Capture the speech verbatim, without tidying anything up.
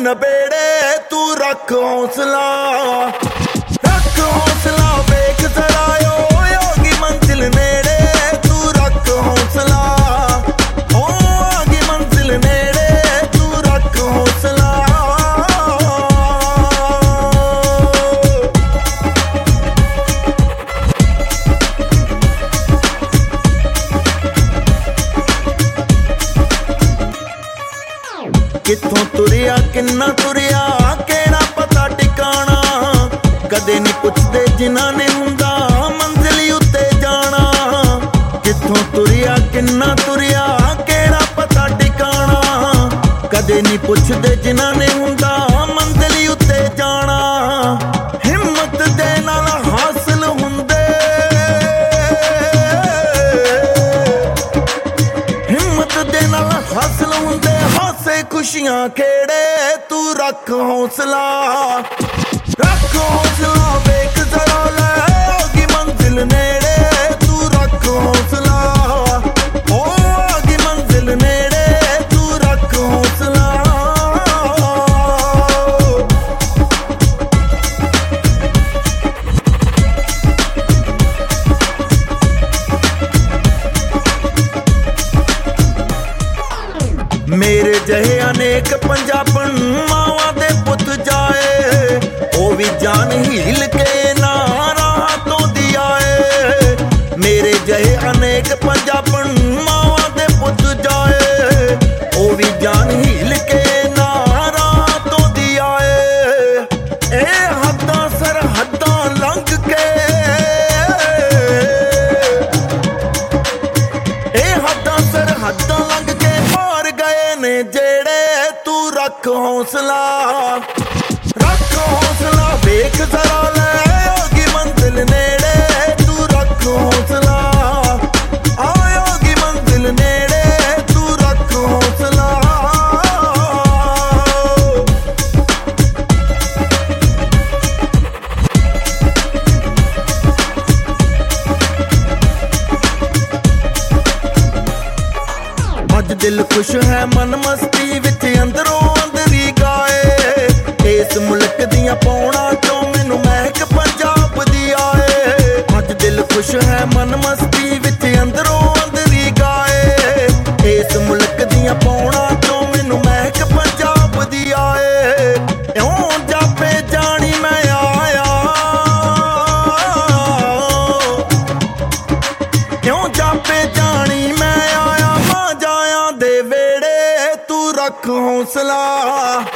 नबेड़े तू रख हौसला, रख हौसला वेख जरा ओ होगी मंजिल नेड़े तू रख हौसला, ओ होगी मंजिल नेड़े तू रख हौसला। किथों तुरिया किन्ना तुरिया केड़ा पता टिकाना, कदे नहीं पुछदे जिन्हां ने हुंदा मंजिल उत्ते जाना। किथों तुरिया किन्ना तुरिया केड़ा पता टिकाना, कदे नहीं पुछदे जिन्हां ने हुंदा मंजिल उत्ते जाना। हिम्मत दे नाल हासिल हुंदे, हिम्मत दे नाल हासिल हुंदे खुशियां खेड़े तू रख हौसला, रख हौसला वेख जरा ले होगी मंजिल नेड़े तू रख हौसला, ओ होगी मंजिल नेड़े तू रख हौसला। मेरे जहे अनेक पंजाबन मावां दे पुत जाए, ओ भी जान हील के ना राह तो दिया है। मेरे जहे अनेक पंजाबन मावां दे पुत जाए, ओ भी जान हील के ना राह तो दिया है। ए हद्दां सरहद्दां लंघ के, ए हद्दां सरहद्दां लंघ के पार गए ने जेड़े तू रख हौसला, रख हौसला वेख जरा ले होगी मंजिल नेड़े तू रख हौसला, आयोगी मंजिल नेड़े तू रख हौसला। अज दिल खुश है मन मस्ती विच अंदरों अंदरी गाए, इस मुल्क दियां पौड़ा चों मैनू महक पंजाब दी आए। अज दिल खुश है मन मस्ती विच अंदरों अंदरी गाए, इस मुल्क दियां पौड़ा चों मैनू महक पंजाब दी आए। इउं जापे जानी मैं आया, इउं जापे जानी मैं आया, मां जाया दे वेड़े तू रख हौसला।